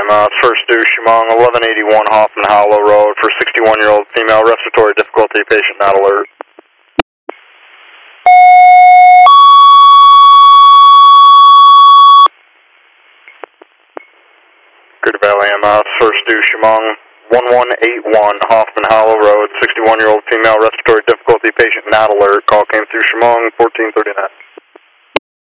First due Chemung, 1181 Hoffman Hollow Road for 61-year-old female, respiratory difficulty, patient not alert. Good Valley MS, first due Chemung, 1181 Hoffman Hollow Road, 61-year-old female, respiratory difficulty, patient not alert. Call came through Chemung, 1439.